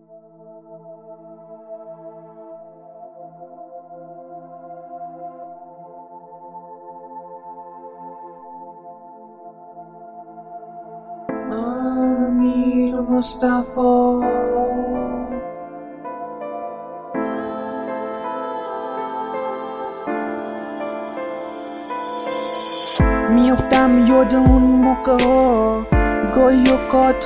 امیر مصطفی میافتم یاد اون موقع ها، گاهی اوقات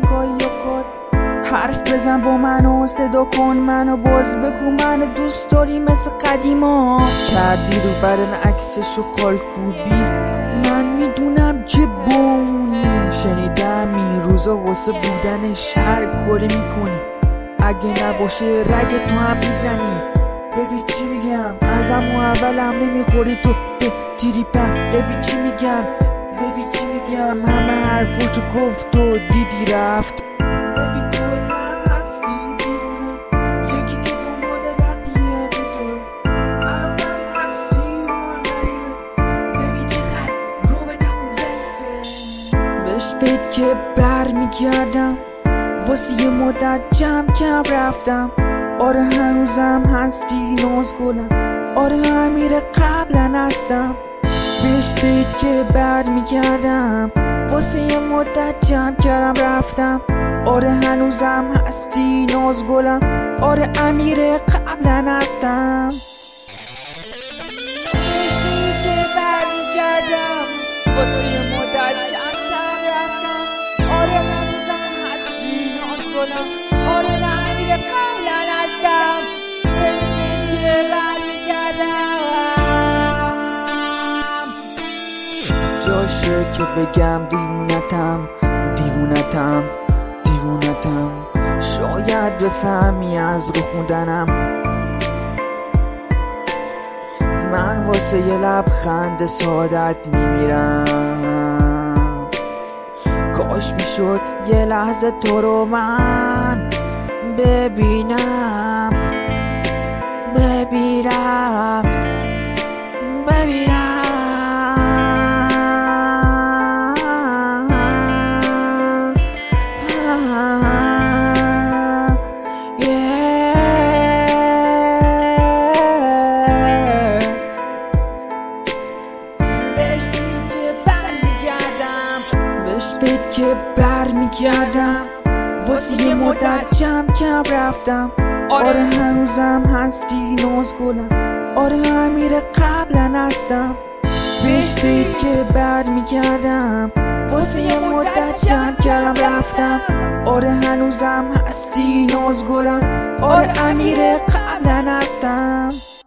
حرف بزن با من و صدا کن منو، باز بگو منو دوست داری مثل قدیما. کردی رو بدن عکسش و خالکوبی، من میدونم که با اونی. شنیدم این روزا واسه بودنش هر کاری میکنی، اگه نباشه رگ تو هم میزنی. ببین چی میگم، ازم و اولم نمیخوری تو به تریپم. ببین چی میگم همه حرفوچو گفت و دیدی رفت. ببین کلن هستی دیونه، یکی که دنبال بقیه بوده. برا من هستی و من غریبه، ببین چقدر رابطمون ضعیفه. بهش بید که بر میگردم، واسه یه مدت جمع رفتم. آره هنوزم هستی ناز گلم، آره امیر قبلا هستم. بهش بید که بر میگردم، واسه یه مدت جمع رفتم. آره هنوزم هستی ناز گلم، آره امیر قبلا هستم. بهش بید که بر میگردم، واسه یه مدت جمع رفتم. آره هنوزم هستی ناز گلم، آره امیر قبلا هستم. بهش بید که بر میگردم، جاشه که بگم دیوونتم. شاید بفهمی از رو خوندنم، من واسه یه لبخند سادت میمیرم. کاش میشد یه لحظه تو رو من ببینم. بهش بید که بر میگردم، واسه یه مدت جمع رفتم. آره هنوزم هستی ناز گلم، آره امیر قبلا هستم. بهش بید که بر میگردم، واسه یه مدت جمع رفتم. آره هنوزم هستی ناز گلم، آره امیر قبلا هستم.